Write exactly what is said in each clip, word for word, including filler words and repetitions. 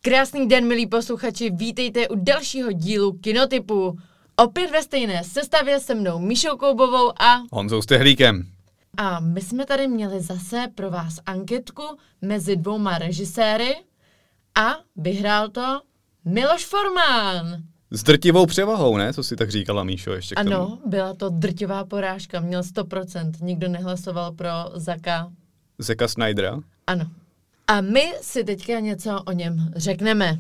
Krásný den, milí posluchači, vítejte u dalšího dílu Kinotypu. Opět ve stejné sestavě se mnou Míšou Koubovou a Honzou Stehlíkem. A my jsme tady měli zase pro vás anketku mezi dvouma režiséry a vyhrál to Miloš Forman. S drtivou převahou, ne? Co si tak říkala, Míšo, ještě k tomu? Ano, byla to drtivá porážka, měl sto procent, nikdo nehlasoval pro Zacka. Zacka Snydera? Ano. A my si teďka něco o něm řekneme.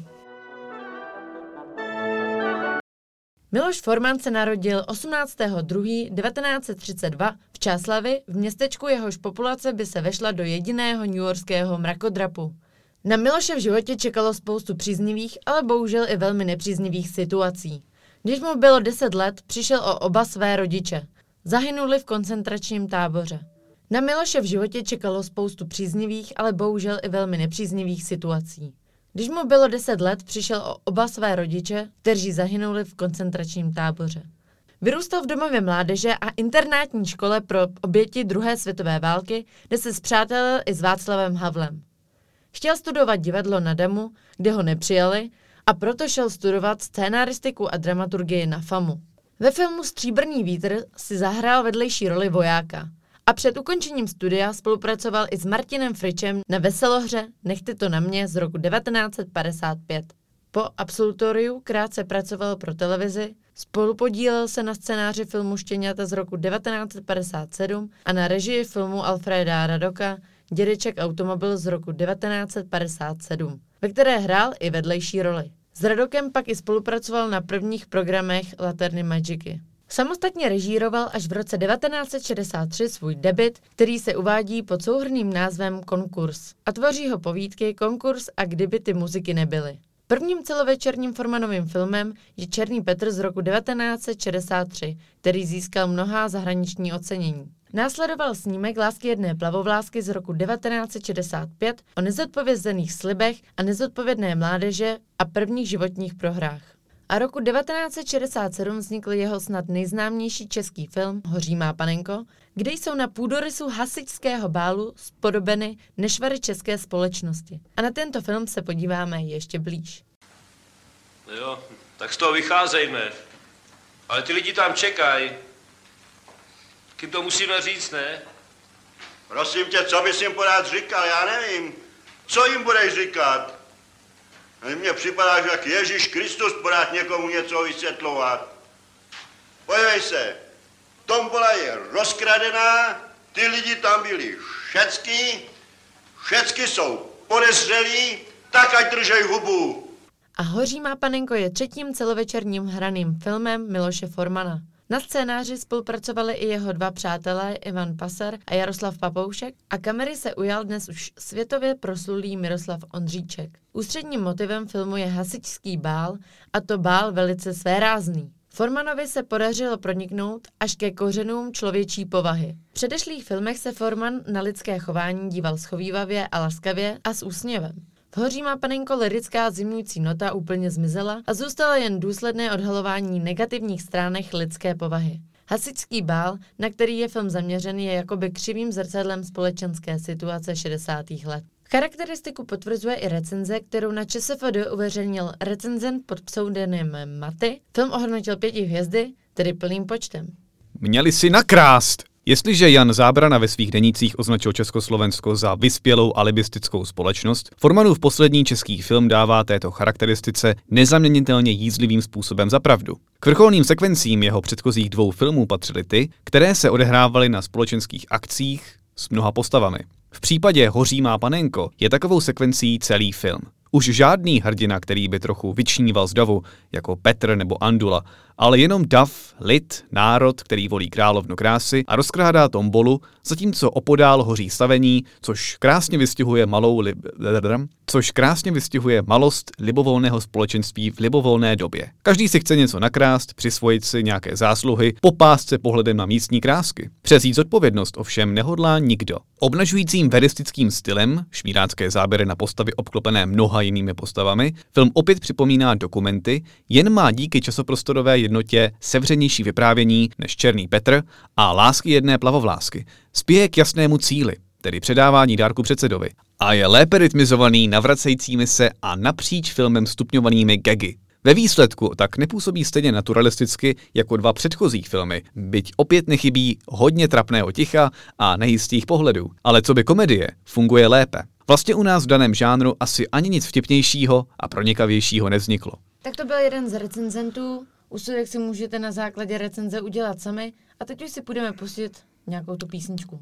Miloš Forman se narodil osmnáctého druhého devatenáct set třicet dva v Čáslavi, v městečku, jehož populace by se vešla do jediného newyorského mrakodrapu. Na Miloše v životě čekalo spoustu příznivých, ale bohužel i velmi nepříznivých situací. Když mu bylo deset let, přišel o oba své rodiče. Zahynuli v koncentračním táboře. Na Miloše v životě čekalo spoustu příznivých, ale bohužel i velmi nepříznivých situací. Když mu bylo deset let, přišel o oba své rodiče, kteří zahynuli v koncentračním táboře. Vyrůstal v domově mládeže a internátní škole pro oběti druhé světové války, kde se spřátelil i s Václavem Havlem. Chtěl studovat divadlo na Damu, kde ho nepřijali, a proto šel studovat scénaristiku a dramaturgii na FAMu. Ve filmu Stříbrný vítr si zahrál vedlejší roli vojáka. A před ukončením studia spolupracoval i s Martinem Fričem na veselohře Nechte to na mě z roku devatenáct set padesát pět. Po absolutoriu krátce pracoval pro televizi, spolupodílel se na scénáři filmu Štěňata z roku devatenáct set padesát sedm a na režii filmu Alfreda Radoka Dědeček automobil z roku devatenáct set padesát sedm, ve které hrál i vedlejší roli. S Radokem pak i spolupracoval na prvních programech Laterny Magiky. Samostatně režíroval až v roce devatenáct set šedesát tři svůj debut, který se uvádí pod souhrnným názvem Konkurs a tvoří ho povídky Konkurs a Kdyby ty muziky nebyly. Prvním celovečerním Formanovým filmem je Černý Petr z roku devatenáct set šedesát tři, který získal mnohá zahraniční ocenění. Následoval snímek Lásky jedné plavovlásky z roku devatenáct set šedesát pět o nezodpovězených slibech a nezodpovědné mládeže a prvních životních prohrách. A roku devatenáct set šedesát sedm vznikl jeho snad nejznámější český film Hoří má panenko, kde jsou na půdorysu hasičského bálu zpodobeny nešvary české společnosti. A na tento film se podíváme ještě blíž. Jo, tak z toho vycházejme. Ale ty lidi tam čekají. Kým to musíme říct, ne? Prosím tě, co bys jim pořád říkal, já nevím. Co jim budeš říkat? Mně připadá, že jak Ježíš Kristus pořád někomu něco vysvětlovat. Podívej se, tombola je rozkradená, ty lidi tam byli všecky, všecky jsou podezřelí, tak ať držej hubu. A Hoří má panenko je třetím celovečerním hraným filmem Miloše Formana. Na scénáři spolupracovali i jeho dva přátelé Ivan Passer a Jaroslav Papoušek a kamery se ujal dnes už světově proslulý Miroslav Ondříček. Ústředním motivem filmu je hasičský bál, a to bál velice svérázný. Formanovi se podařilo proniknout až ke kořenům člověčí povahy. V předešlých filmech se Forman na lidské chování díval schovívavě a laskavě a s úsměvem. V Hoří má panenko lyrická zimňující nota úplně zmizela a zůstalo jen důsledné odhalování negativních stránek lidské povahy. Hasičský bál, na který je film zaměřený, je jakoby křivým zrcadlem společenské situace šedesátých let. Charakteristiku potvrzuje i recenze, kterou na ČSFD uveřejnil recenzent pod pseudonymem Maty. Film ohodnotil pěti hvězdy, tedy plným počtem. Měli si nakrást! Jestliže Jan Zábrana ve svých denících označil Československo za vyspělou alibistickou společnost, Formanův poslední český film dává této charakteristice nezaměnitelně jízlivým způsobem za pravdu. K vrcholným sekvencím jeho předchozích dvou filmů patřily ty, které se odehrávaly na společenských akcích s mnoha postavami. V případě Hoří má panenko je takovou sekvencí celý film. Už žádný hrdina, který by trochu vyčníval z davu, jako Petr nebo Andula, ale jenom dav, lid, národ, který volí královnu krásy a rozkrádá tombolu, zatímco opodál hoří stavení, což krásně vystihuje malou li... což krásně vystihuje malost libovolného společenství v libovolné době. Každý si chce něco nakrást, přisvojit si nějaké zásluhy, popást se pohledem na místní krásky. Přezít zodpovědnost ovšem nehodlá nikdo. Obnažujícím veristickým stylem, šmírácké záběry na postavy obklopené mnoha jinými postavami, film opět připomíná dokumenty, jen má díky časoprostorové jednotě sevřenější vyprávění než Černý Petr a Lásky jedné plavovlásky. Spěje k jasnému cíli, tedy předávání dárku předsedovi. A je lépe rytmizovaný navracejícími se a napříč filmem stupňovanými gagy. Ve výsledku tak nepůsobí stejně naturalisticky jako dva předchozí filmy, byť opět nechybí hodně trapného ticha a nejistých pohledů. Ale co by komedie, funguje lépe. Vlastně u nás v daném žánru asi ani nic vtipnějšího a pronikavějšího nevzniklo. Tak to byl jeden z recenzentů. Úsudek si můžete na základě recenze udělat sami a teď už si půjdeme pustit nějakou tu písničku.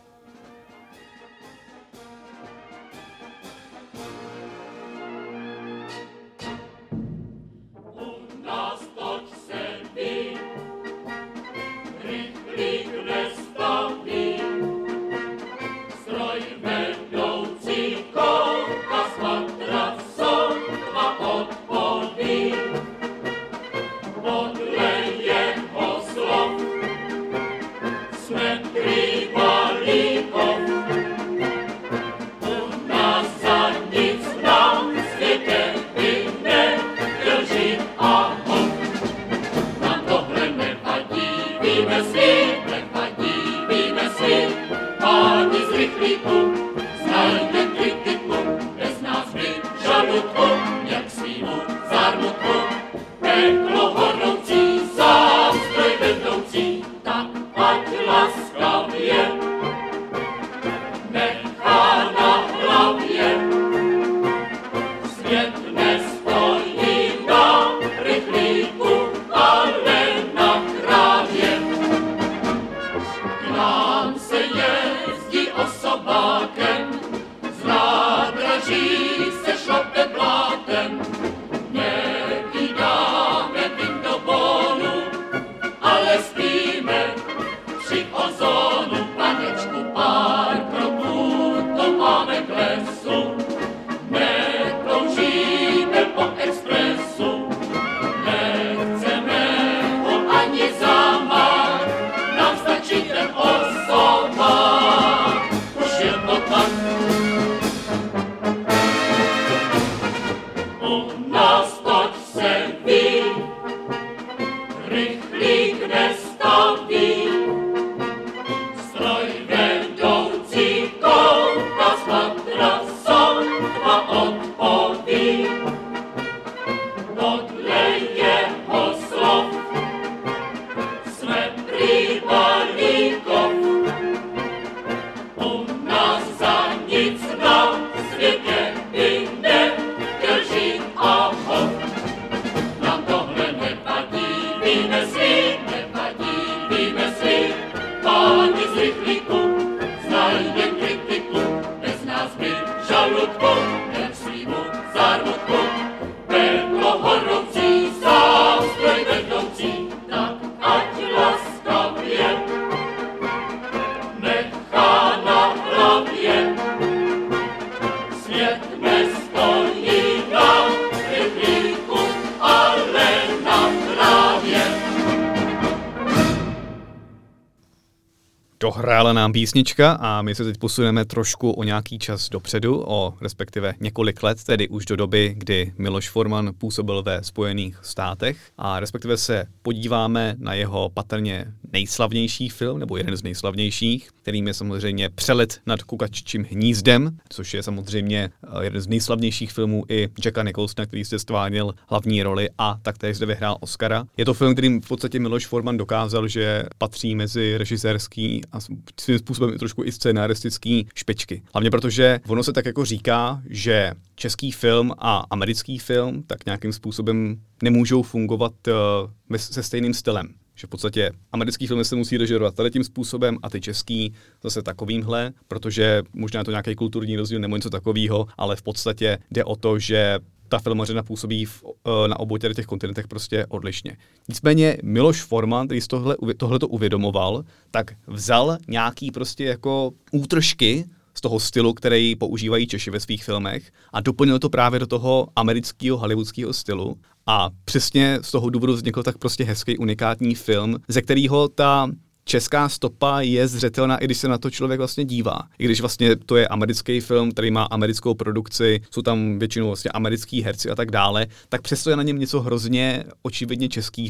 Dohrála nám písnička a my se teď posuneme trošku o nějaký čas dopředu, o respektive několik let, tedy už do doby, kdy Miloš Forman působil ve Spojených státech a respektive se podíváme na jeho patrně nejslavnější film, nebo jeden z nejslavnějších, kterým je samozřejmě Přelet nad kukaččím hnízdem, což je samozřejmě jeden z nejslavnějších filmů i Jacka Nicholsona, který se stvárnil hlavní roli a taktéž zde vyhrál Oscara. Je to film, kterým v podstatě Miloš Forman dokázal, že patří mezi režisérský a svým způsobem i trošku i scénaristický špičky. Hlavně protože ono se tak jako říká, že český film a americký film tak nějakým způsobem nemůžou fungovat uh, se stejným stylem. Že v podstatě americký film se musí režirovat tady tím způsobem a ty český zase takovýmhle, protože možná je to nějaký kulturní rozdíl nebo něco takového, ale v podstatě jde o to, že ta filmařina působí v, na obou těch kontinentech prostě odlišně. Nicméně Miloš Forman, který z tohle, tohleto uvědomoval, tak vzal nějaký prostě jako útržky z toho stylu, který používají Češi ve svých filmech a doplnil to právě do toho amerického hollywoodského stylu a přesně z toho důvodu vznikl tak prostě hezký unikátní film, ze kterého ta česká stopa je zřetelná, i když se na to člověk vlastně dívá. I když vlastně to je americký film, který má americkou produkci, jsou tam většinou vlastně americký herci a tak dále, tak přesto je na něm něco hrozně očividně českýho.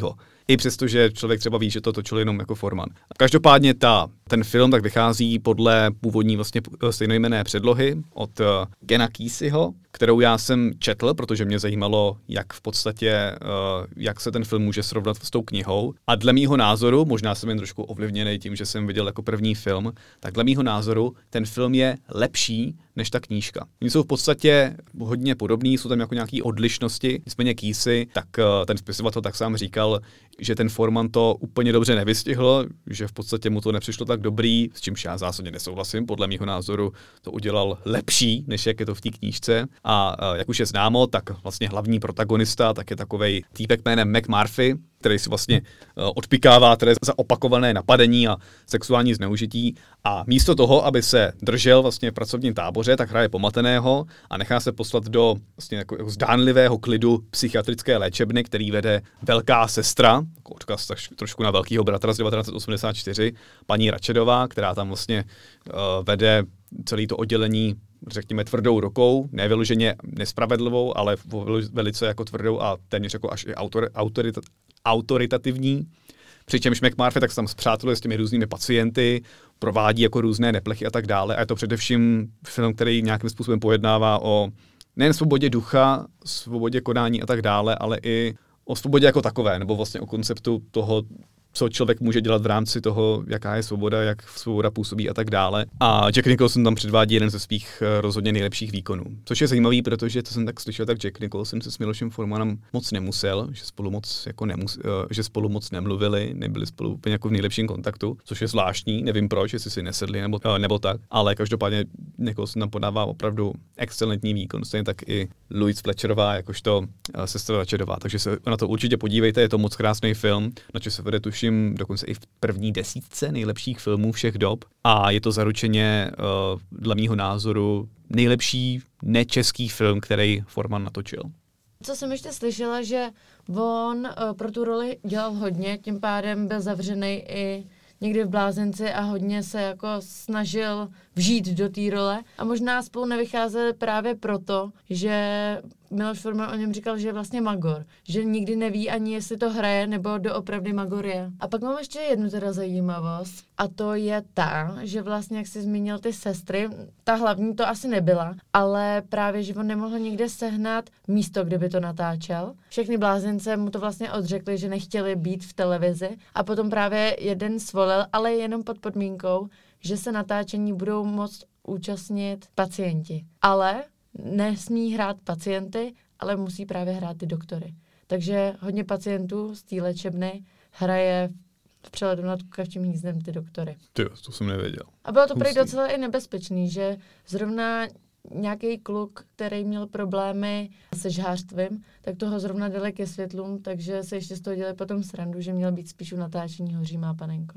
i přesto, že člověk třeba ví, že to točil jenom jako Forman. Každopádně ta, ten film tak vychází podle původní vlastně stejnojmenné předlohy od uh, Gena Keseyho, kterou já jsem četl, protože mě zajímalo, jak v podstatě, uh, jak se ten film může srovnat s tou knihou. A dle mýho názoru, možná jsem jen trošku ovlivněný tím, že jsem viděl jako první film, tak dle mýho názoru ten film je lepší než ta knížka. Oni jsou v podstatě hodně podobný, jsou tam jako nějaké odlišnosti. Nicméně Kesey, tak uh, ten spisovatel tak sám říkal, že ten Forman to úplně dobře nevystihl, že v podstatě mu to nepřišlo tak dobrý, s čímž já zásadně nesouhlasím. Podle mýho názoru to udělal lepší, než jak je to v té knížce. A uh, jak už je známo, tak vlastně hlavní protagonista tak je takovej týpek jménem McMurphy, který si vlastně uh, odpikává tedy za opakované napadení a sexuální zneužití. A místo toho, aby se držel vlastně v pracovním táboře, tak hraje pomateného a nechá se poslat do vlastně jako, jako zdánlivého klidu psychiatrické léčebny, který vede velká sestra, jako odkaz trošku na velkýho bratra z devatenáct set osmdesát čtyři, paní Ratchedová, která tam vlastně uh, vede celé to oddělení, řekněme, tvrdou rukou, ne vyloženě nespravedlivou, ale velice jako tvrdou a téměř jako až i autor, autorita, autoritativní. Přičemž McMurphy tak se tam spřáteluje s těmi různými pacienty, provádí jako různé neplechy a tak dále. A je to především film, který nějakým způsobem pojednává o nejen svobodě ducha, svobodě konání a tak dále, ale i o svobodě jako takové, nebo vlastně o konceptu toho, co člověk může dělat v rámci toho, jaká je svoboda, jak svoboda působí a tak dále. A Jack Nicholson tam předvádí jeden ze svých rozhodně nejlepších výkonů. Což je zajímavý, protože to jsem tak slyšel, tak Jack Nicholson se s Milošem Formanem moc nemusel, že spolu moc jako nemus, že spolu moc nemluvili, nebyli spolu úplně jako v nejlepším kontaktu, což je zvláštní, nevím proč, jestli si nesedli nebo, nebo tak, ale každopádně Nicholson tam podává opravdu excelentní výkon, stejně tak i Louise Fletcherová, jakožto sestra Ratchedová, takže se na to určitě podívejte, je to moc krásný film, na co se vede tuším dokonce i v první desítce nejlepších filmů všech dob a je to zaručeně uh, dle mýho názoru nejlepší nečeský film, který Forman natočil. Co jsem ještě slyšela, že on uh, pro tu roli dělal hodně, tím pádem byl zavřený i někdy v blázenci a hodně se jako snažil vžít do té role a možná spolu nevycházeli právě proto, že Miloš Forman o něm říkal, že je vlastně magor, že nikdy neví ani jestli to hraje nebo doopravdy magor je. A pak mám ještě jednu teda zajímavost a to je ta, že vlastně jak jsi zmínil ty sestry, ta hlavní to asi nebyla, ale právě, že on nemohl nikde sehnat místo, kde by to natáčel. Všechny blázence mu to vlastně odřekli, že nechtěli být v televizi a potom právě jeden svolil, ale jenom pod podmínkou, že se natáčení budou moct účastnit pacienti. Ale nesmí hrát pacienty, ale musí právě hrát ty doktory. Takže hodně pacientů z té léčebny hraje v Přeletu nad kukačím hnízdem ty doktory. Ty, to jsem nevěděl. A bylo to prý docela i nebezpečný, že zrovna nějaký kluk, který měl problémy se žhářstvím, tak toho zrovna dali ke světlům, takže se ještě z toho dělali potom srandu, že měl být spíš u natáčení Hoří má panenko.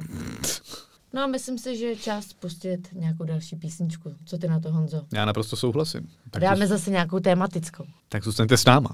No a myslím si, že je čas pustit nějakou další písničku. Co ty na to, Honzo? Já naprosto souhlasím. Tak dáme zase nějakou tématickou. Tak zůstaňte s náma.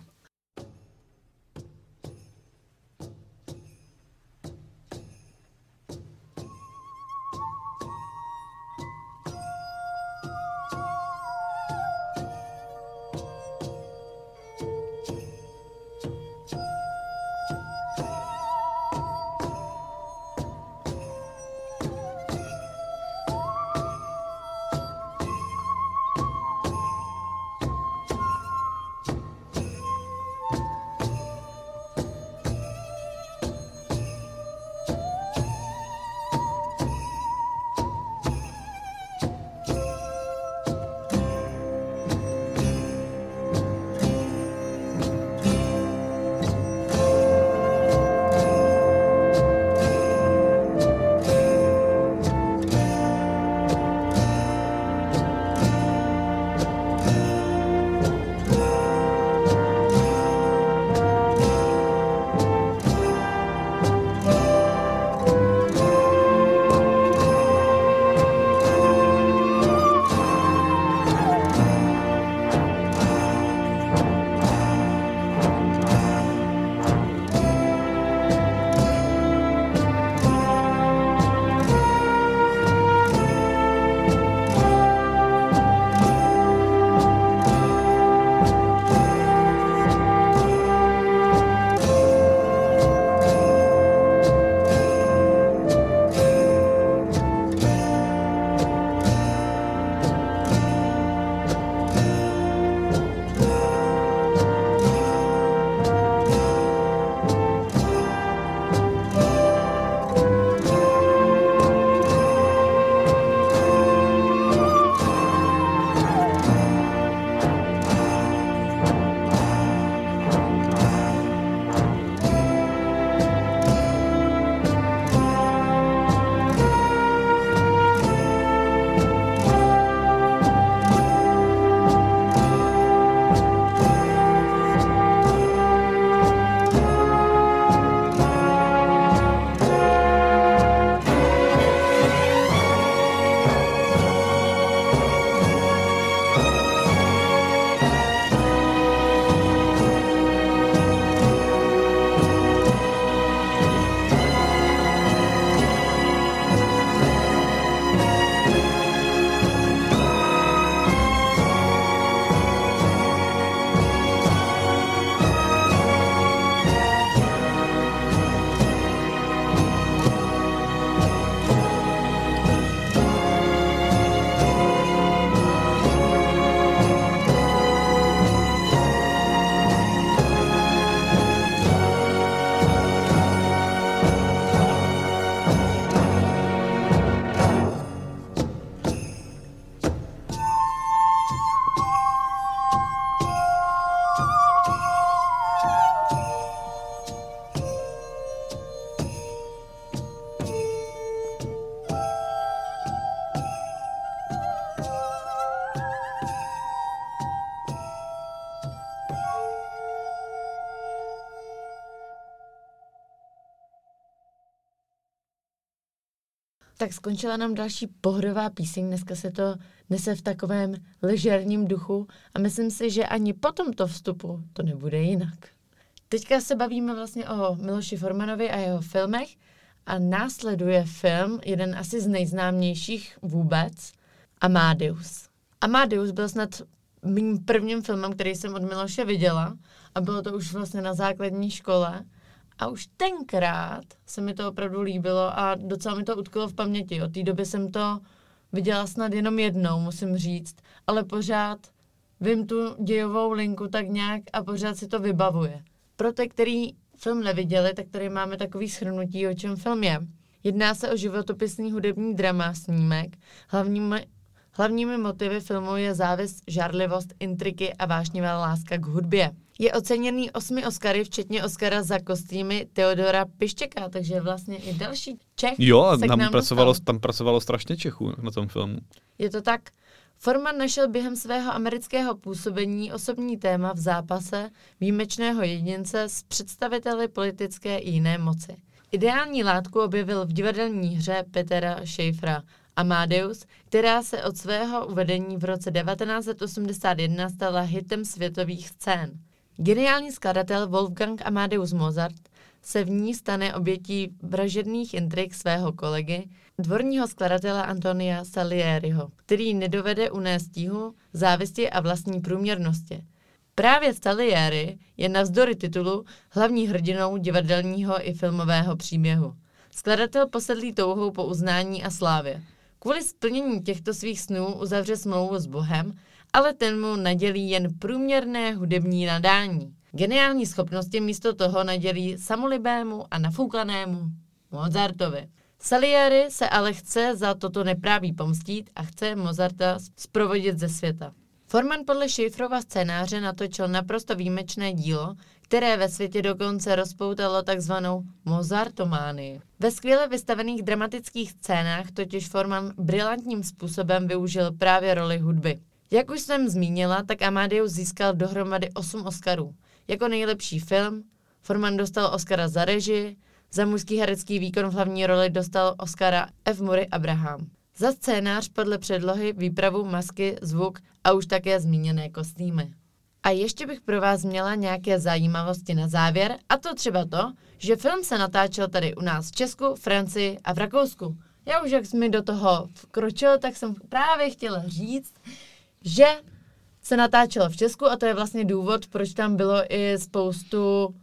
Tak skončila nám další pohodová píseň, dneska se to nese v takovém ležérním duchu a myslím si, že ani po tomto vstupu to nebude jinak. Teďka se bavíme vlastně o Miloši Formanovi a jeho filmech a následuje film, jeden asi z nejznámějších vůbec, Amadeus. Amadeus byl snad mým prvním filmem, který jsem od Miloše viděla a bylo to už vlastně na základní škole. A už tenkrát se mi to opravdu líbilo a docela mi to utkalo v paměti. Od té doby jsem to viděla snad jenom jednou, musím říct, ale pořád vím tu dějovou linku tak nějak a pořád si to vybavuje. Pro ty, který film neviděli, tak tady máme takový shrnutí, o čem film je. Jedná se o životopisný hudební drama, snímek. Hlavními, hlavními motivy filmu je závist, žárlivost, intriky a vášnivá láska k hudbě. Je oceněný osmi Oscary, včetně Oscara za kostýmy Teodora Piščeka, takže vlastně i další Čech. Jo, a tam pracovalo, tam pracovalo strašně Čechů na tom filmu. Je to tak. Forman našel během svého amerického působení osobní téma v zápase výjimečného jedince s představiteli politické i jiné moci. Ideální látku objevil v divadelní hře Petera Schaeffera Amadeus, která se od svého uvedení v roce devatenáct set osmdesát jedna stala hitem světových scén. Geniální skladatel Wolfgang Amadeus Mozart se v ní stane obětí vražedných intrik svého kolegy, dvorního skladatele Antonia Salieriho, který nedovede unést tíhu, závisti a vlastní průměrnosti. Právě Salieri je navzdory titulu hlavní hrdinou divadelního i filmového příběhu. Skladatel posedlý touhou po uznání a slávě. Kvůli splnění těchto svých snů uzavře smlouvu s Bohem, ale ten mu nadělí jen průměrné hudební nadání. Geniální schopnosti místo toho nadělí samolibému a nafoukanému Mozartovi. Salieri se ale chce za toto nepráví pomstít a chce Mozarta zprovodit ze světa. Forman podle Schaefferova scénáře natočil naprosto výjimečné dílo, které ve světě dokonce rozpoutalo takzvanou Mozartománii. Ve skvěle vystavených dramatických scénách totiž Forman brilantním způsobem využil právě roli hudby. Jak už jsem zmínila, tak Amadeus získal dohromady osm Oscarů. Jako nejlepší film Forman dostal Oscara za režii, za mužský herecký výkon v hlavní roli dostal Oscara F. Murray Abraham. Za scénář podle předlohy, výpravu, masky, zvuk a už také zmíněné kostýmy. A ještě bych pro vás měla nějaké zajímavosti na závěr, a to třeba to, že film se natáčel tady u nás v Česku, Francii a v Rakousku. Já už jak mi do toho vkročil, tak jsem právě chtěla říct, že se natáčelo v Česku a to je vlastně důvod, proč tam bylo i spoustu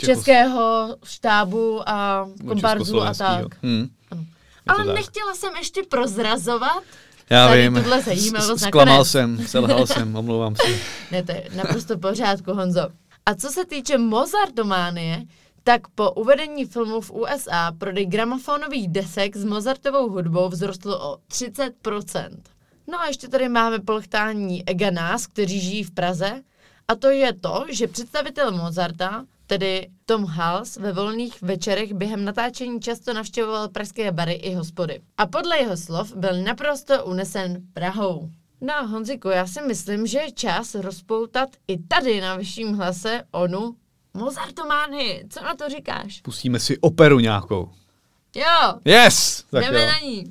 českého štábu a komparzů a tak. Hmm. Ale tak. Nechtěla jsem ještě prozrazovat. Já tady vím, tuhle zajímavost zklamal jsem, selhal jsem, omlouvám se. Ne, to je naprosto v pořádku, Honzo. A co se týče Mozartománie, tak po uvedení filmu v U S A prodej gramofonových desek s Mozartovou hudbou vzrostl o třicet procent. No a ještě tady máme polchtání ega nás, kteří žijí v Praze, a to je to, že představitel Mozarta, tedy Tom Hals, ve volných večerech během natáčení často navštěvoval pražské bary i hospody. A podle jeho slov byl naprosto unesen Prahou. No Honziku, já si myslím, že je čas rozpoutat i tady na vyšším hlase onu Mozartománii. Co na to říkáš? Pustíme si operu nějakou. Jo! Yes! Tak jdeme jo. na ní.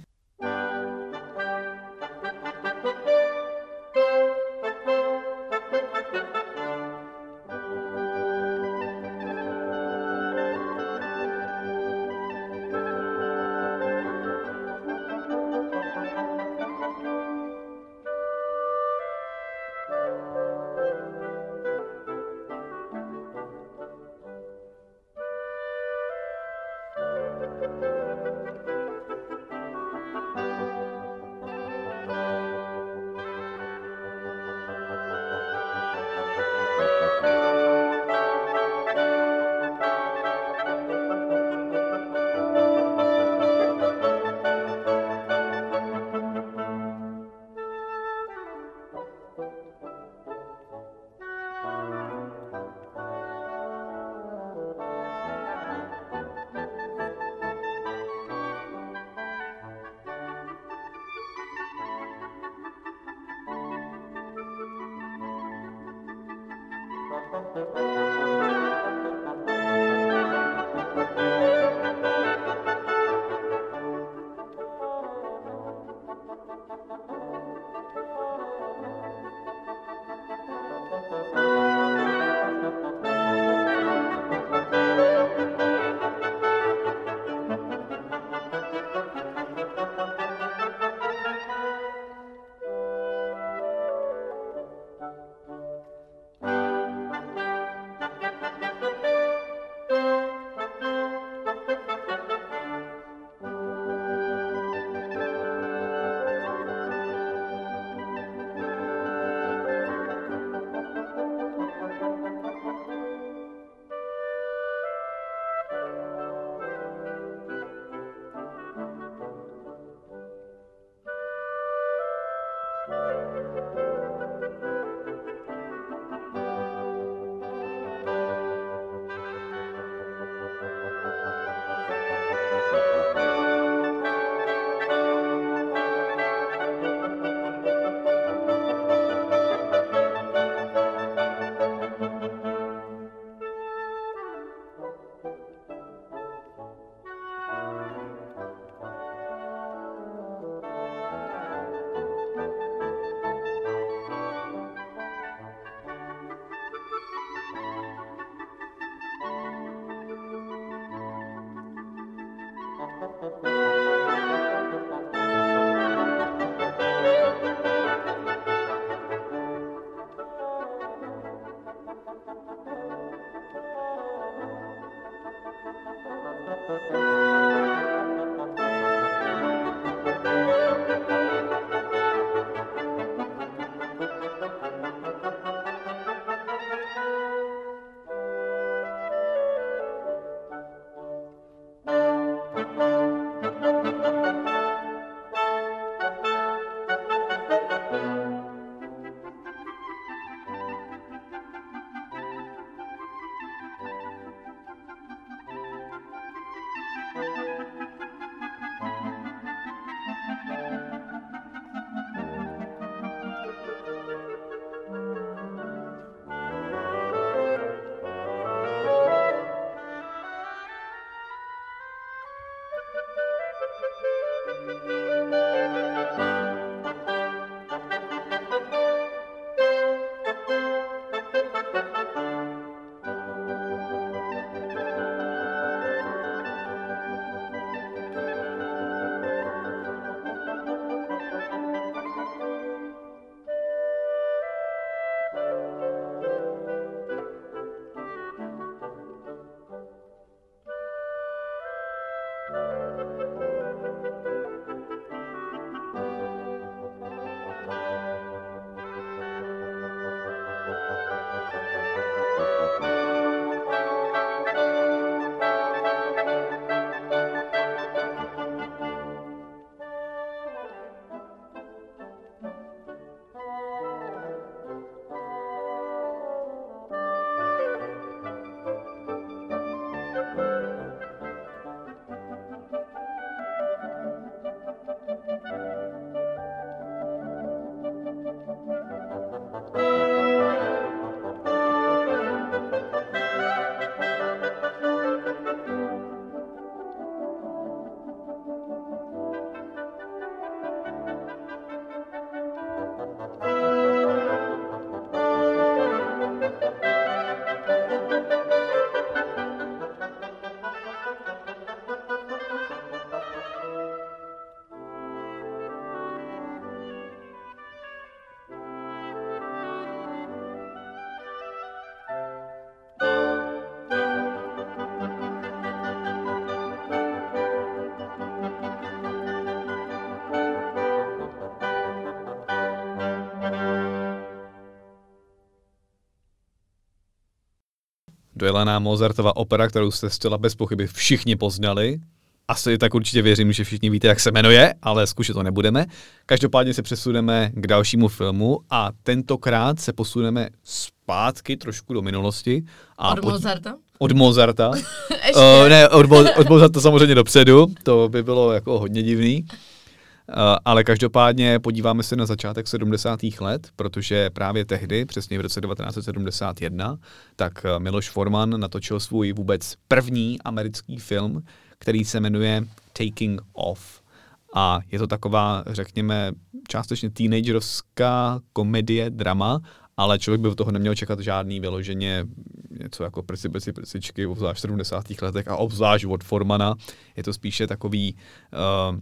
Dojelaná Mozartova opera, kterou jste zcela bez pochyby všichni poznali. Asi tak určitě věřím, že všichni víte, jak se jmenuje, ale zkušet to nebudeme. Každopádně se přesuneme k dalšímu filmu a tentokrát se posuneme zpátky trošku do minulosti. A od Mozarta? Od Mozarta. uh, ne, od, Mo- od Mozarta samozřejmě dopředu, to by bylo jako hodně divný. Uh, ale každopádně podíváme se na začátek sedmdesátých let, protože právě tehdy, přesně v roce devatenáct set sedmdesát jedna, tak Miloš Forman natočil svůj vůbec první americký film, který se jmenuje Taking Off. A je to taková, řekněme, částečně teenagerovská komedie, drama, ale člověk by od toho neměl čekat žádný vyloženě něco jako prci, prci, prcičky, obzvlášť v sedmdesátých letech a obzvlášť od Formana. Je to spíše takový uh,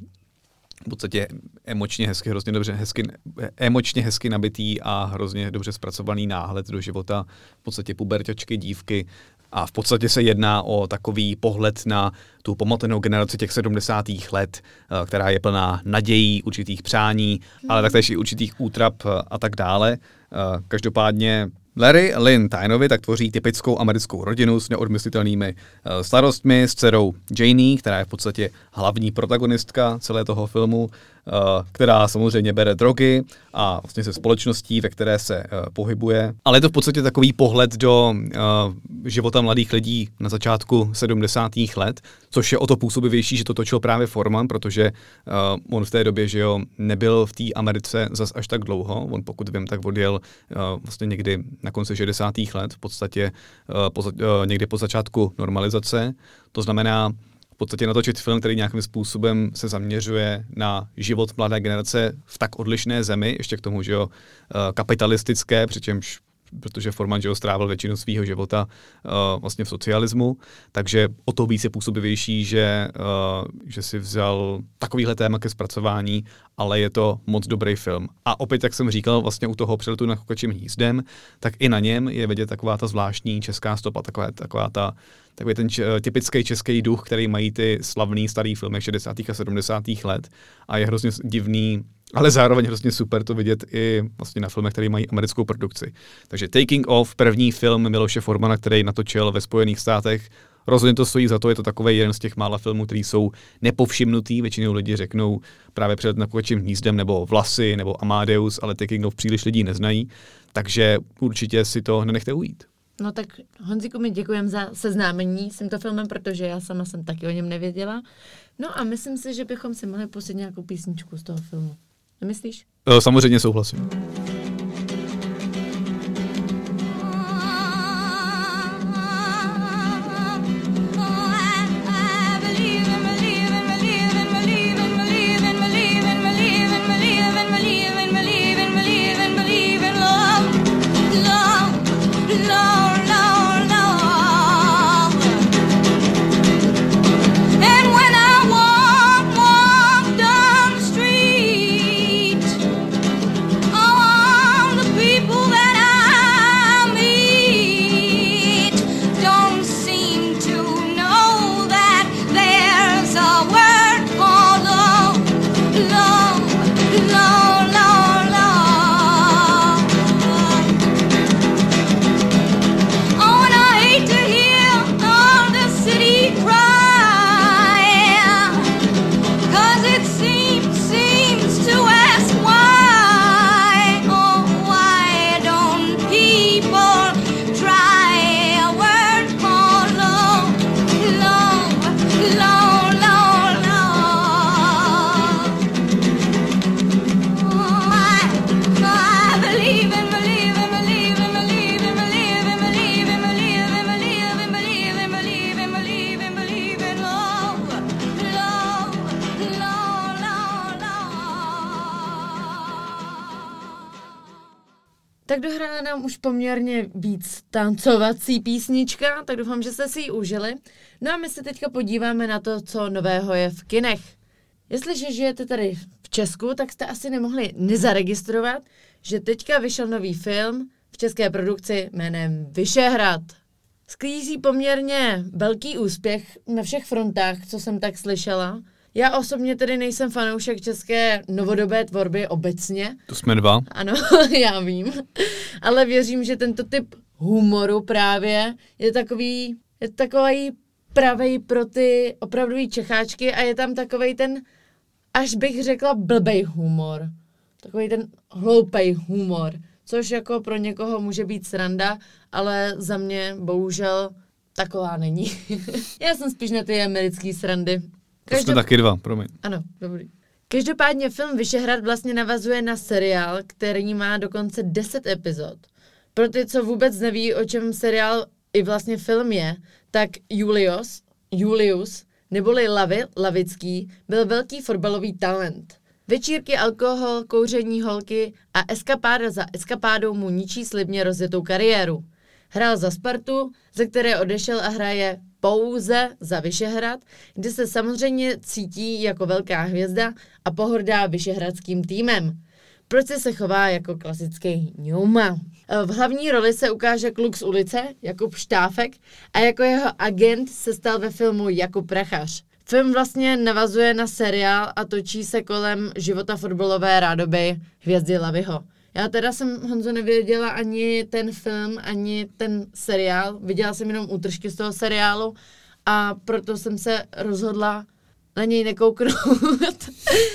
v podstatě emočně hezky, hrozně dobře, hezky, emočně hezky nabitý a hrozně dobře zpracovaný náhled do života v podstatě puberťačky, dívky. A v podstatě se jedná o takový pohled na tu pomotenou generaci těch sedmdesátých let, která je plná nadějí, určitých přání, ale taktéž i určitých útrap a tak dále. Každopádně Larry Lynn Tynovi tak tvoří typickou americkou rodinu s neodmyslitelnými starostmi, s dcerou Janie, která je v podstatě hlavní protagonistka celé toho filmu, která samozřejmě bere drogy a vlastně se společností, ve které se pohybuje. Ale je to v podstatě takový pohled do života mladých lidí na začátku sedmdesátých let, což je o to působivější, že to točil právě Forman, protože on v té době, že jo, nebyl v té Americe zas až tak dlouho. On, pokud vím, tak odjel vlastně někdy na konci šedesátých let, v podstatě po, někdy po začátku normalizace. To znamená v podstatě natočit film, který nějakým způsobem se zaměřuje na život mladé generace v tak odlišné zemi, ještě k tomu, že jo, kapitalistické, přičemž protože Forman, že ho strávil většinu svého života uh, vlastně v socialismu, takže o to víc je působivější, že, uh, že si vzal takovýhle téma ke zpracování, ale je to moc dobrý film. A opět, jak jsem říkal, vlastně u toho Přeletu nad kukačím hnízdem, tak i na něm je vidět taková ta zvláštní česká stopa, taková, taková ta, takový ten č, typický český duch, který mají ty slavný starý filmy šedesátých a sedmdesátých let a je hrozně divný, ale zároveň hrozně super to vidět i vlastně na filmech, které mají americkou produkci. Takže Taking Off, první film Miloše Formana, který natočil ve Spojených státech, rozhodně to stojí za to, je to takový jeden z těch mála filmů, který jsou nepovšimnutý, většinou lidi řeknou právě Přelet nad kukačím hnízdem nebo Vlasy nebo Amadeus, ale Taking Off příliš lidí neznají, takže určitě si to nenechte ujít. No tak Honziku, mi děkujem za seznámení s tímto filmem, protože já sama jsem taky o něm nevěděla. No a myslím si, že bychom si mohli pustit nějakou písničku z toho filmu. Nemyslíš? Samozřejmě souhlasím. Tak dohrála nám už poměrně víc tancovací písnička, tak doufám, že jste si ji užili. No a my se teďka podíváme na to, co nového je v kinech. Jestliže žijete tady v Česku, tak jste asi nemohli nezaregistrovat, že teďka vyšel nový film v české produkci jménem Vyšehrad. Sklízí poměrně velký úspěch na všech frontách, co jsem tak slyšela. Já osobně tedy nejsem fanoušek české novodobé tvorby obecně. To jsme dva. Ano, já vím. Ale věřím, že tento typ humoru právě je takový, je takový pravej pro ty opravdový Čecháčky a je tam takovej ten, až bych řekla, blbej humor. Takový ten hloupej humor, což jako pro někoho může být sranda, ale za mě bohužel taková není. Já jsem spíš na ty americký srandy. To jsme taky dva, promiň. Ano, dobrý. Každopádně film Vyšehrad vlastně navazuje na seriál, který má dokonce deset epizod. Pro ty, co vůbec neví, o čem seriál i vlastně film je, tak Julius, Julius neboli Lavi, Lavický, byl velký fotbalový talent. Večírky, alkohol, kouření, holky a eskapáda za eskapádou mu ničí slibně rozjetou kariéru. Hrál za Spartu, ze které odešel a hraje pouze za Vyšehrad, kde se samozřejmě cítí jako velká hvězda a pohrdá vyšehradským týmem. Proč se chová jako klasický ňuma? V hlavní roli se ukáže kluk z ulice, Jakub Štáfek, a jako jeho agent se stal ve filmu Jakub Prachař. Film vlastně navazuje na seriál a točí se kolem života fotbalové rádoby hvězdy Laviho. Já teda jsem, Honzo, nevěděla ani ten film, ani ten seriál. Viděla jsem jenom útržky z toho seriálu a proto jsem se rozhodla na něj nekouknout.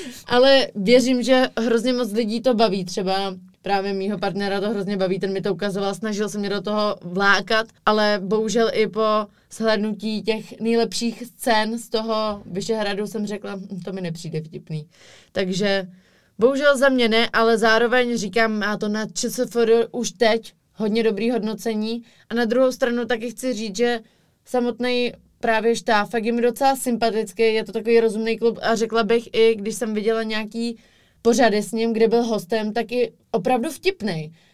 Ale věřím, že hrozně moc lidí to baví. Třeba právě mýho partnera to hrozně baví, ten mi to ukazoval, snažil se mě do toho vlákat, ale bohužel i po shlédnutí těch nejlepších scén z toho Vyšehradu jsem řekla, to mi nepřijde vtipný. Takže bohužel za mě ne, ale zároveň říkám, má to na ČSFD už teď hodně dobrý hodnocení a na druhou stranu taky chci říct, že samotný právě Štáfek je mi docela sympatický, je to takový rozumný klub a řekla bych i, když jsem viděla nějaký pořady s ním, kde byl hostem, tak i opravdu vtipnej.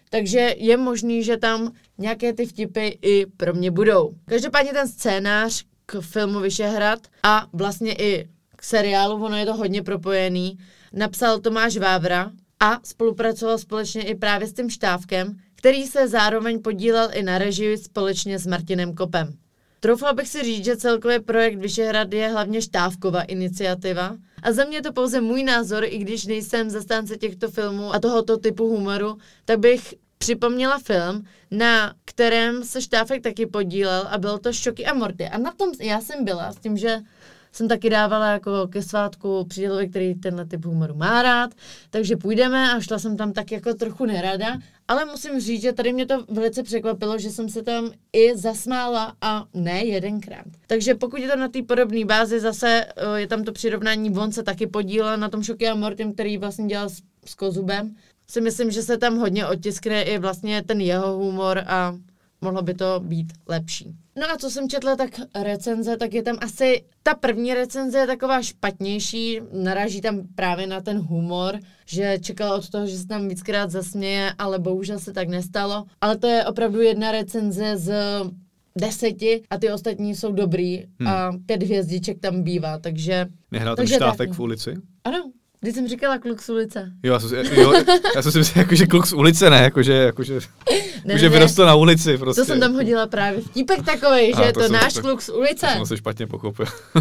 takže je možný, že tam nějaké ty vtipy i pro mě budou. Každopádně ten scénář k filmu Vyšehrad a vlastně i k seriálu, ono je to hodně propojený, napsal Tomáš Vávra a spolupracoval společně i právě s tím Štávkem, který se zároveň podílel i na režii společně s Martinem Kopem. Troufal bych si říct, že celkově projekt Vyšehrad je hlavně Štávkova iniciativa a za mě je to pouze můj názor, i když nejsem zastánce těchto filmů a tohoto typu humoru, tak bych připomněla film, na kterém se Štávek taky podílel a byl to Šoky a Morty. A na tom já jsem byla s tím, že jsem taky dávala jako ke svátku přítelovi, který tenhle typ humoru má rád, takže půjdeme a šla jsem tam tak jako trochu nerada, ale musím říct, že tady mě to velice překvapilo, že jsem se tam i zasmála a ne jedenkrát. Takže pokud je to na té podobné bázi, zase je tam to přirovnání, on se taky podílel na tom Šoky a Mortym, který vlastně dělal s, s Kozubem. Si myslím, že se tam hodně otiskne i vlastně ten jeho humor a mohlo by to být lepší. No a co jsem četla, tak recenze, tak je tam asi, ta první recenze je taková špatnější, naráží tam právě na ten humor, že čekala od toho, že se tam víckrát zasměje, ale bohužel se tak nestalo. Ale to je opravdu jedna recenze z deseti a ty ostatní jsou dobrý hmm. a pět hvězdiček tam bývá, takže... Nehrál ten Štávek v ulici? Ano. Když jsem říkala kluk z ulice. Jo, já jsem, jo, já jsem si myslel, jakože kluk z ulice, ne, jakože, jakože, ne, jakože vyrostl na ulici prostě. To jsem tam hodila právě vtípek takovej, že je to, to náš to, kluk z ulice. To jsem se špatně pochopil.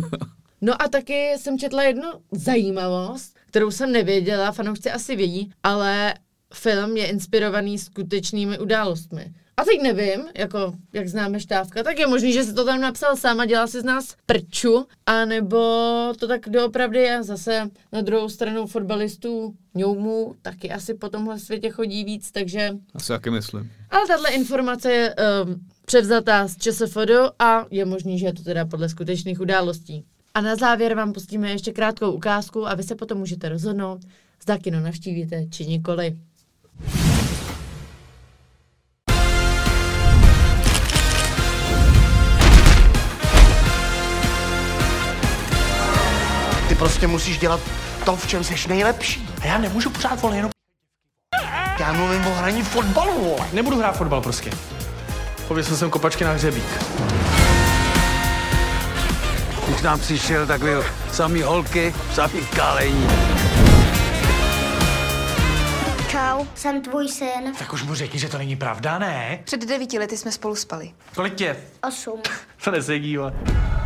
No a taky jsem četla jednu zajímavost, kterou jsem nevěděla, fanoušci asi vědí, ale film je inspirovaný skutečnými událostmi. A teď nevím, jako, jak známe Štávka, tak je možný, že si to tam napsal sám a dělal si z nás prču, anebo to tak doopravdy je. Zase na druhou stranu fotbalistů ňoumů taky asi po tomhle světě chodí víc, takže... Asi jaké myslím. Ale tahle informace je um, převzatá z ČSFD a je možný, že je to teda podle skutečných událostí. A na závěr vám pustíme ještě krátkou ukázku a vy se potom můžete rozhodnout, zda kino navštívíte či nikoli. Ty prostě musíš dělat to, v čem jsi nejlepší. A já nemůžu pořád, vole, jenom... Já mluvím o hraní fotbalu, vole. Nebudu hrát fotbal prostě. Pověsil jsem kopačky na hřebík. Když nám přišel, tak byl samý holky, samý kalení. Čau, jsem tvůj syn. Tak už mu řekni, že to není pravda, ne? Před devíti lety jsme spolu spali. Kolik tě? Osm. To nesedí, vole.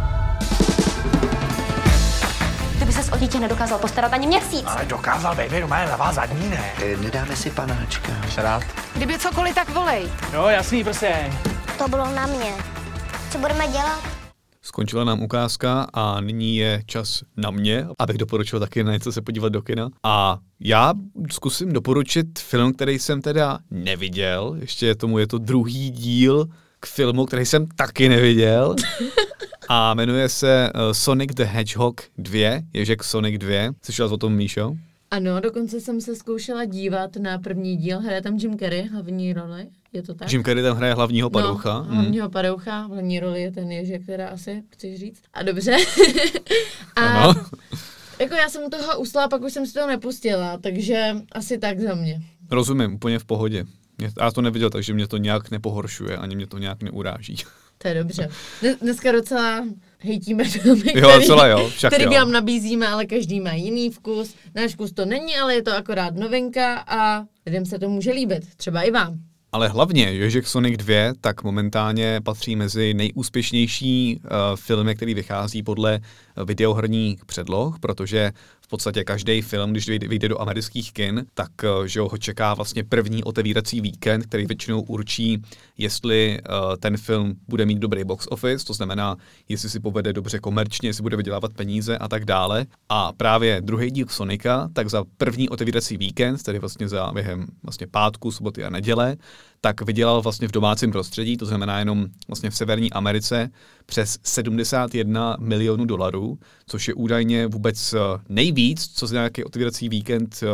Ty by ses o dítě nedokázal postarat ani měsíc. Ale dokázal, baby, doma je levá zadní, ne? E, nedáme si panáčka. Rád. Kdyby cokoliv, tak volej. Jo, jasný, prostě. To bylo na mě. Co budeme dělat? Skončila nám ukázka a nyní je čas na mě, abych doporučil taky na něco se podívat do kina. A já zkusím doporučit film, který jsem teda neviděl. Ještě tomu je to druhý díl k filmu, který jsem taky neviděl. A jmenuje se Sonic the Hedgehog dva, Ježek Sonic dva. Slyšela o tom, Míšo? Ano, dokonce jsem se zkoušela dívat na první díl, hraje tam Jim Carrey, hlavní roli, je to tak? Jim Carrey tam hraje hlavního padoucha. No, hlavního hmm. padoucha, hlavní roli je ten Ježek, která asi chceš říct. A dobře. A ano. Jako já jsem toho usla, pak už jsem si toho nepustila, takže asi tak za mě. Rozumím, úplně v pohodě. Já to neviděl, takže mě to nějak nepohoršuje, ani mě to nějak neuráží. To je dobře. Dneska docela hejtíme filmy, jo, který, celá, jo, který jo. vám nabízíme, ale každý má jiný vkus. Náš vkus to není, ale je to akorát novinka a lidem se to může líbit. Třeba i vám. Ale hlavně Ježek Sonic dva tak momentálně patří mezi nejúspěšnější uh, filmy, který vychází podle videoherních předloh, protože v podstatě každý film, když vyjde do amerických kin, tak uh, že ho čeká vlastně první otevírací víkend, který většinou určí, jestli uh, ten film bude mít dobrý box office, to znamená, jestli si povede dobře komerčně, jestli bude vydělávat peníze a tak dále. A právě druhý díl Sonika, tak za první otevírací víkend, tedy vlastně za během vlastně pátku, soboty a neděle, tak vydělal vlastně v domácím prostředí, to znamená jenom vlastně v Severní Americe, přes sedmdesát jedna milionů dolarů, což je údajně vůbec nejvíc, co za nějaký otevírací víkend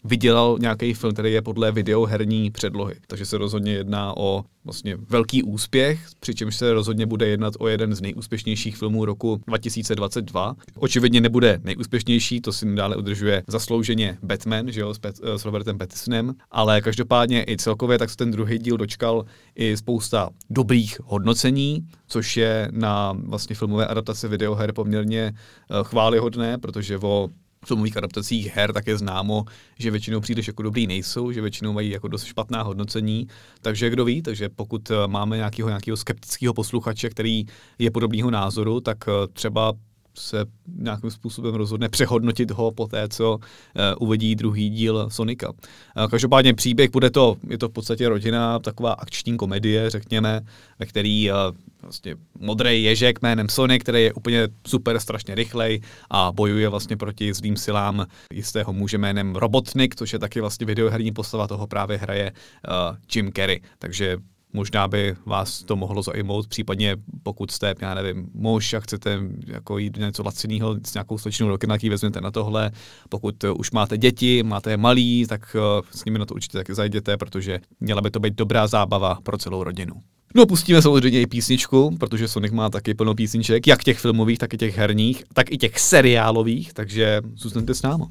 vydělal nějaký film, který je podle videoherní předlohy. Takže se rozhodně jedná o vlastně velký úspěch, přičemž se rozhodně bude jednat o jeden z nejúspěšnějších filmů roku dva tisíce dvacet dva. Očividně nebude nejúspěšnější, to si dále udržuje zaslouženě Batman, že jo, s, Pat- s Robertem Pattisonem, ale každopádně i celkově tak se ten druhý díl dočkal i spousta dobrých hodnocení, což je na vlastně filmové adaptace videoher poměrně chvályhodné, protože o filmových adaptacích her tak je známo, že většinou příliš jako dobrý nejsou, že většinou mají jako dost špatná hodnocení, takže kdo ví, takže pokud máme nějakého, nějakého skeptického posluchače, který je podobného názoru, tak třeba se nějakým způsobem rozhodne přehodnotit ho po té, co uh, uvidí druhý díl Sonika. Uh, každopádně příběh bude to, je to v podstatě rodina, taková akční komedie, řekněme, ve který uh, vlastně modrý ježek jménem Sonic, který je úplně super, strašně rychlej a bojuje vlastně proti zlým silám jistého muže jménem Robotnik, což je taky vlastně videoherní postava, toho právě hraje uh, Jim Carrey. Takže možná by vás to mohlo zajímat, případně pokud jste, já nevím, muž a chcete jako jít něco laciného s nějakou slečnou do kina, vezměte na tohle. Pokud už máte děti, máte je malý, tak s nimi na to určitě taky zajděte, protože měla by to být dobrá zábava pro celou rodinu. No pustíme samozřejmě i písničku, protože Sonic má taky plno písniček, jak těch filmových, tak i těch herních, tak i těch seriálových, takže zůstaňte s námi.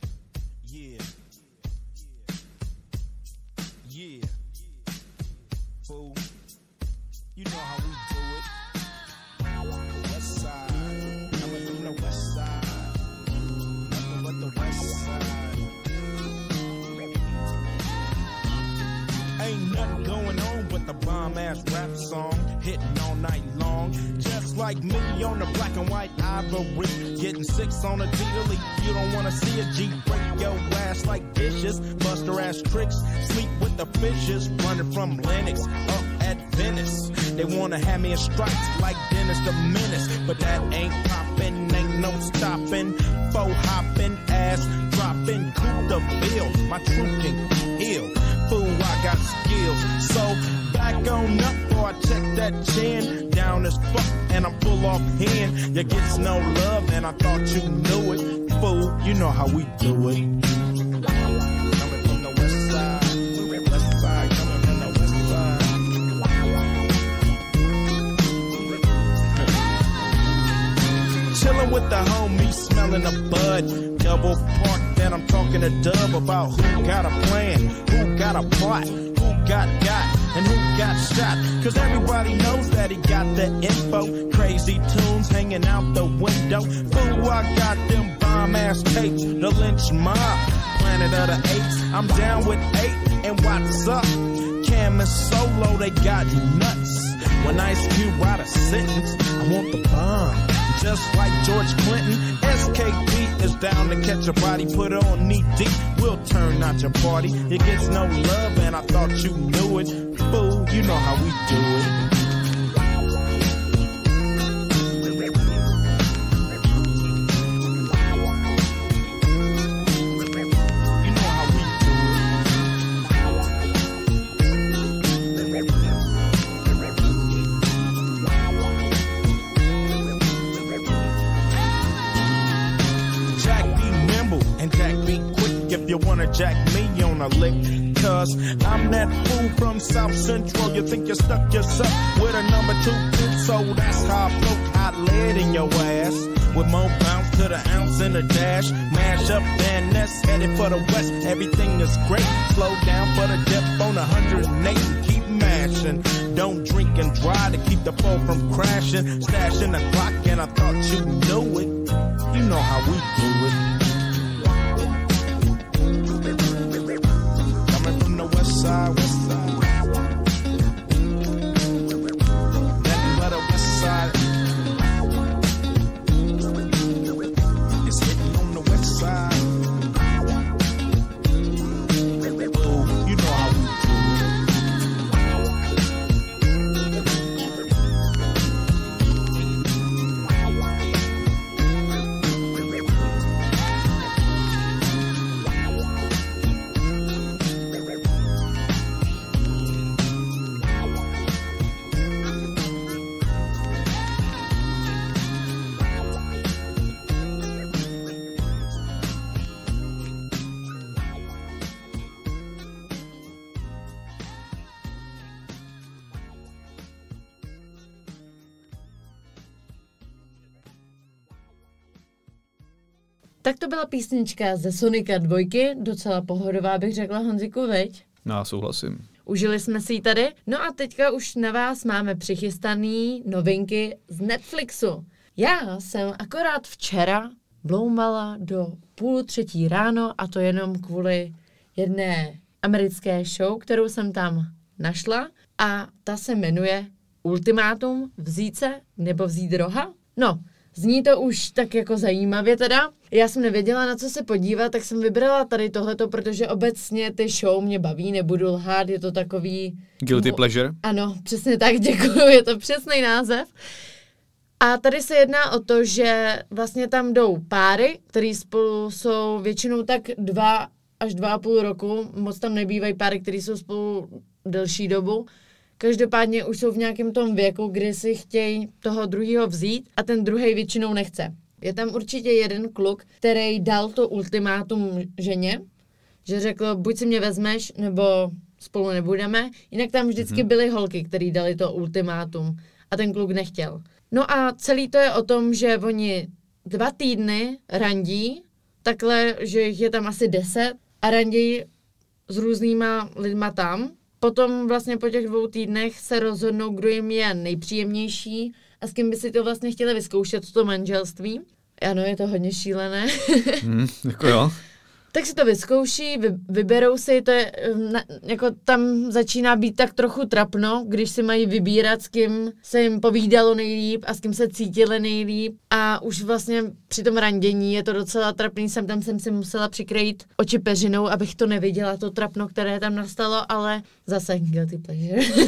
Ass rap song hitting all night long, just like me on the black and white ivory, getting six on a daily. You don't wanna see a G break your ass like dishes, buster ass tricks, sleep with the fishes, running from Lennox up at Venice. They wanna have me in stripes like Dennis the Menace, but that ain't poppin', ain't no stopping, faux hopping, ass dropping, coup the bill, my truth can heal. Fool, I got skills, so back on up before I check that chin. Down as fuck and I'm full off hand. You gets no love and I thought you knew it. Fool, you know how we do it. Coming from the west side, west side, coming from the west side. Chillin' with the homies, smelling a bud. Double park, then I'm talking to Dub about who got a plan, who got a plot, who got got, and who got shot. Cause everybody knows that he got the info. Crazy tunes hanging out the window. Fool, I got them bomb ass tapes. The lynch mob, Planet of the Apes. I'm down with eight, and what's up? Cam and Solo, they got nuts. When Ice Cube write a sentence, I want the bomb. Just like George Clinton, S K P is down to catch a body, put on knee deep, we'll turn out your party. It gets no love and I thought you knew it. Fool, you know how we do it. You wanna jack me on a lick, cause I'm that fool from South Central. You think you stuck yourself with a number two pin, so that's how I poke hot lead in your ass. With more bounce to the ounce in the dash. Mash up Van Ness, headed for the west. Everything is great. Slow down for the depth on one hundred eight and keep mashing. Don't drink and drive to keep the foe from crashing. Stashing the clock and I thought you knew it. You know how we do it. Side, west side. Nothing but a west side. It's hitting on the west side. Oh, you know how we do it. Tak to byla písnička ze Sonika dvojky, docela pohodová bych řekla, Honziku, veď? No, já souhlasím. Užili jsme si ji tady. No a teďka už na vás máme přichystaný novinky z Netflixu. Já jsem akorát včera bloumala do půl třetí ráno a to jenom kvůli jedné americké show, kterou jsem tam našla a ta se jmenuje Ultimátum, vzít se nebo vzít roha? No, zní to už tak jako zajímavě teda. Já jsem nevěděla, na co se podívat, tak jsem vybrala tady tohleto, protože obecně ty show mě baví, nebudu lhát, je to takový... Guilty pleasure? Ano, přesně tak, děkuju, je to přesný název. A tady se jedná o to, že vlastně tam jdou páry, který spolu jsou většinou tak dva až dva a půl roku, moc tam nebývají páry, který jsou spolu delší dobu. Každopádně už jsou v nějakém tom věku, kdy si chtějí toho druhého vzít a ten druhej většinou nechce. Je tam určitě jeden kluk, který dal to ultimátum ženě, že řekl, buď si mě vezmeš, nebo spolu nebudeme. Jinak tam vždycky mm-hmm. byly holky, který dali to ultimátum a ten kluk nechtěl. No a celý to je o tom, že oni dva týdny randí, takhle, že jich je tam asi deset a randí s různýma lidma tam. Potom vlastně po těch dvou týdnech se rozhodnou, kdo jim je nejpříjemnější a s kým by si to vlastně chtěli vyzkoušet, to manželství. Ano, je to hodně šílené. hmm, jako jo. Tak si to vyzkouší, vy, vyberou si, to je, na, jako tam začíná být tak trochu trapno, když si mají vybírat, s kým se jim povídalo nejlíp a s kým se cítili nejlíp a už vlastně při tom randění je to docela trapný, jsem tam jsem si musela přikrýt oči peřinou, abych to neviděla, to trapno, které tam nastalo, ale zase guilty pleasure.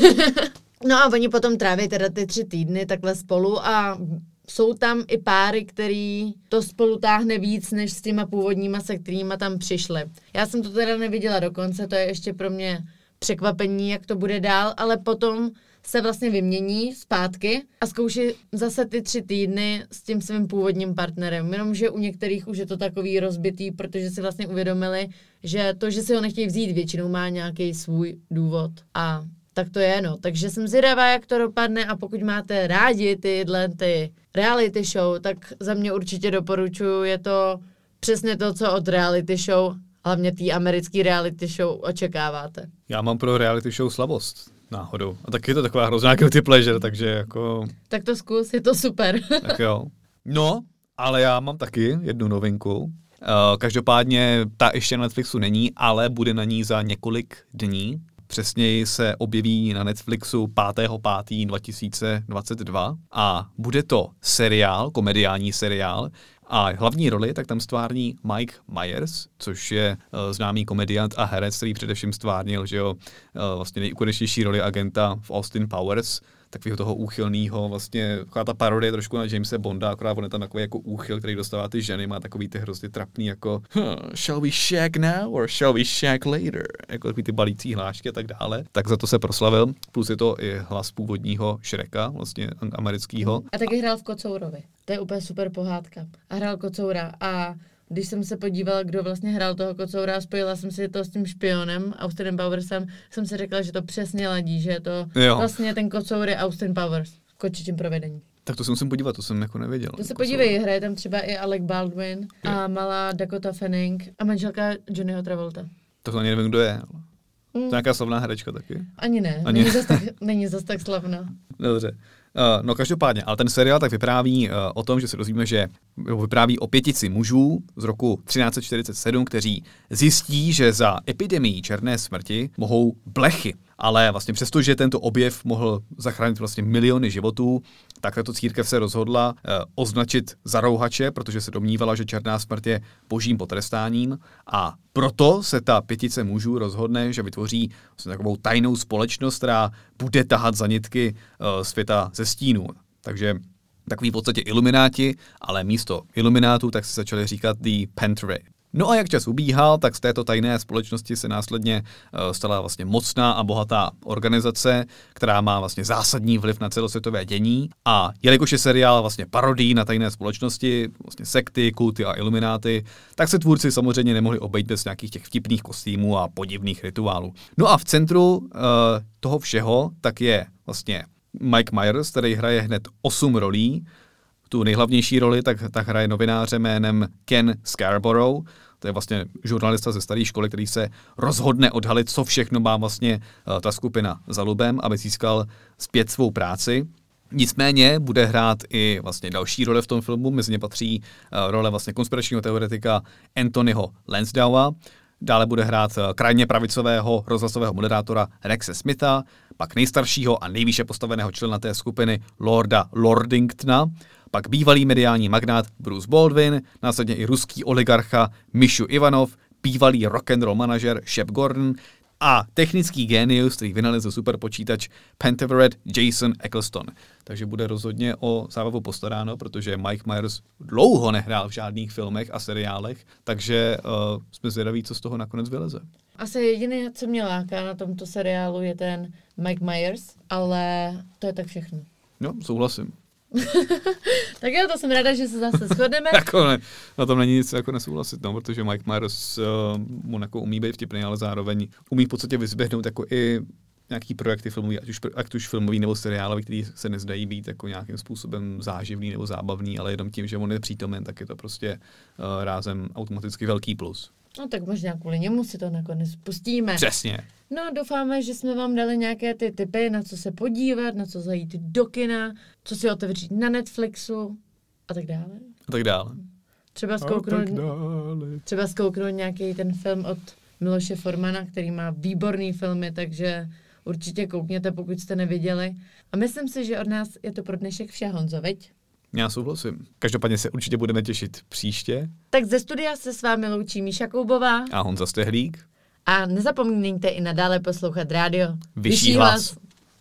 No a oni potom tráví teda ty tři týdny takhle spolu a jsou tam i páry, který to spolu táhne víc, než s těma původníma, se kterýma tam přišli. Já jsem to teda neviděla dokonce, to je ještě pro mě překvapení, jak to bude dál, ale potom se vlastně vymění zpátky a zkouší zase ty tři týdny s tím svým původním partnerem. Jenomže u některých už je to takový rozbitý, protože si vlastně uvědomili, že to, že si ho nechtějí vzít, většinou má nějaký svůj důvod a tak to je, no. Takže jsem zvědavá, jak to dopadne a pokud máte rádi tyhle ty reality show, tak za mě určitě doporučuji, je to přesně to, co od reality show, hlavně té americké reality show očekáváte. Já mám pro reality show slabost náhodou. A taky je to taková hrozná guilty pleasure, takže jako... Tak to zkus, je to super. Tak jo. No, ale já mám taky jednu novinku. Uh, každopádně ta ještě na Netflixu není, ale bude na ní za několik dní. Přesněji se objeví na Netflixu pátého pátého dva tisíce dvacet dva a bude to seriál, komediální seriál a hlavní roli tak tam stvární Mike Myers, což je uh, známý komediant a herec, který především stvárnil, že jo, uh, vlastně nejúkonečnější roli agenta v Austin Powers, takového toho úchylného, vlastně taková ta parodie trošku na Jamese Bonda, akorát on je tam takový jako úchyl, který dostává ty ženy, má takový ty hrozně trapný jako huh, shall we shag now or shall we shag later, jako takový ty balící hlášky a tak dále. Tak za to se proslavil, plus je to i hlas původního Shreka, vlastně amerického. A taky hrál v Kocourovi, to je úplně super pohádka. A hrál Kocoura a když jsem se podívala, kdo vlastně hrál toho Kocoura a spojila jsem si to s tím špionem, Austinem Powersem, jsem si řekla, že to přesně ladí, že je to jo. Vlastně ten Kocour je Austin Powers v kočičím provedení. Tak to se musím podívat, to jsem jako nevěděl. To se podívej, hraje tam třeba i Alec Baldwin a malá Dakota Fanning a manželka Johnnyho Travolta. To ani nevím, kdo je. Mm. To je nějaká slavná herečka taky? Ani ne, Ani... není zas tak, není zas tak slavná. Dobře. Uh, no každopádně, ale ten seriál tak vypráví uh, o tom, že se dozvíme, že vypráví o pětici mužů z roku třináct set čtyřicet sedm, kteří zjistí, že za epidemii černé smrti mohou blechy. Ale vlastně přesto, že tento objev mohl zachránit vlastně miliony životů, tak tato církev se rozhodla uh, označit za rouhače, protože se domnívala, že černá smrt je božím potrestáním a proto se ta pětice mužů rozhodne, že vytvoří vlastně takovou tajnou společnost, která bude tahat za nitky uh, světa ze stínů. Takže takový v podstatě ilumináti, ale místo iluminátů tak se začali říkat The Pentary. No a jak čas ubíhal, tak z této tajné společnosti se následně uh, stala vlastně mocná a bohatá organizace, která má vlastně zásadní vliv na celosvětové dění. A jelikož je seriál vlastně parodií na tajné společnosti, vlastně sekty, kulty a ilumináty, tak se tvůrci samozřejmě nemohli obejít bez nějakých těch vtipných kostýmů a podivných rituálů. No a v centru uh, toho všeho tak je vlastně Mike Myers, který hraje hned osm rolí, Tu nejhlavnější roli tak, tak hraje novináře jménem Ken Scarborough. To je vlastně žurnalista ze staré školy, který se rozhodne odhalit, co všechno má vlastně uh, ta skupina za lubem, aby získal zpět svou práci. Nicméně bude hrát i vlastně další role v tom filmu, mezi ně patří uh, role vlastně konspiračního teoretika Anthonyho Lansdowna, dále bude hrát uh, krajně pravicového rozhlasového moderátora Rexe Smitha, pak nejstaršího a nejvýše postaveného člena té skupiny Lorda Lordingtona, pak bývalý mediální magnát Bruce Baldwin, následně i ruský oligarcha Mishu Ivanov, bývalý rock'n'roll manažer Shep Gordon a technický génius, který vynalezl superpočítač Pentaverate Jason Eccleston. Takže bude rozhodně o zábavu postaráno, protože Mike Myers dlouho nehrál v žádných filmech a seriálech, takže uh, jsme zvědaví, co z toho nakonec vyleze. Asi jediné, co mě láká na tomto seriálu, je ten Mike Myers, ale to je tak všechno. No, souhlasím. Tak jo, to jsem ráda, že se zase shodneme. Jako ne, na tom není nic jako nesouhlasit, no, protože Mike Myers uh, mu jako umí být vtipný, ale zároveň umí v podstatě vyzběhnout jako i nějaký projekty filmový, ať už, ať už filmový nebo seriálový, který se nezdají být jako nějakým způsobem záživný nebo zábavný, ale jenom tím, že on je přítomen, tak je to prostě uh, rázem automaticky velký plus. No tak možná kvůli němu si to nakonec pustíme. Přesně. No doufáme, že jsme vám dali nějaké ty tipy, na co se podívat, na co zajít do kina, co si otevřít na Netflixu a tak dále. A tak dále. Třeba zkouknout, třeba zkouknout nějaký ten film od Miloše Formana, který má výborný filmy, takže určitě koukněte, pokud jste neviděli. A myslím si, že od nás je to pro dnešek vše, Honzo, veď? Já souhlasím. Každopádně se určitě budeme těšit příště. Tak ze studia se s vámi loučí Míša Koubová a Honza Stehlík. A nezapomínejte i nadále poslouchat rádio Vyšší hlas.